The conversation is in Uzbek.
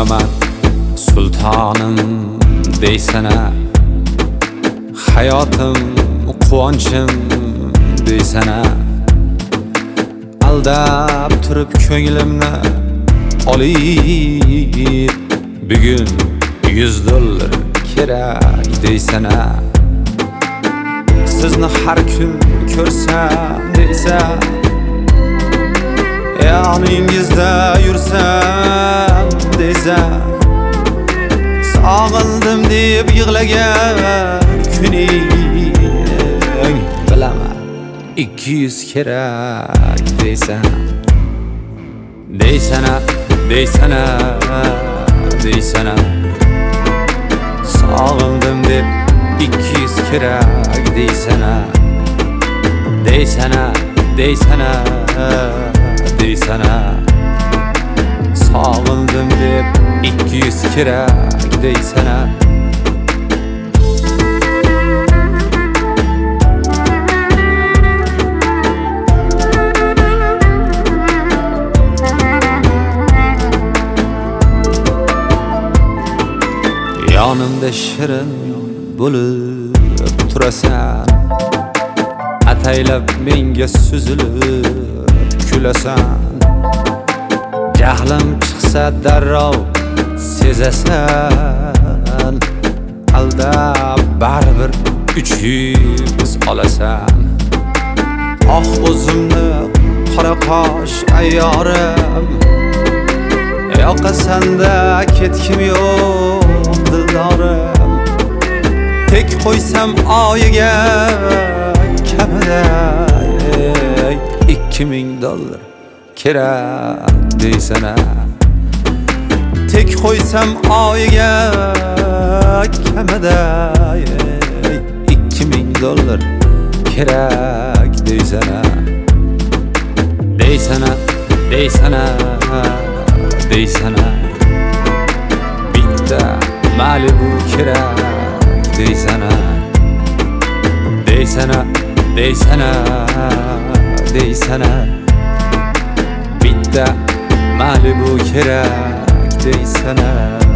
bo'laman sultonim deysana, hayotim quvonchim deysana. Aldab turib ko'nglimni olib, bugun $100 kerak deysana. Sizni har kun ko'rsam deysan, yoningizda yursam deysan. Sog'indim deb yig'lagan kuning bilaman 200 kerak deysan. Deysana, deysana, deysana. Sog'indim deb 200 kerak deysana. Deysana, deysana, deysana. Sog'indim deb 200 kerak deysana. Yonimda shirin bo'lib turasan, ataylab menga suzilib kulasan. Jahlim chiqsa darrov sezasan, aldab baribir 300 olasan. Oh o'zimni qora qosh ayyorim, yoqasanda ketkim yo'q dildorim. Tek qo'ysam oyiga kamida $2000 kerak deysana. Tek qo'ysam oyiga kamida $2000 kerak deysana. Deysana, deysana, deysana. Bitta Malibu kerak deysana. Deysana, deysana, deysana. Bitta Malibu kerak deysana.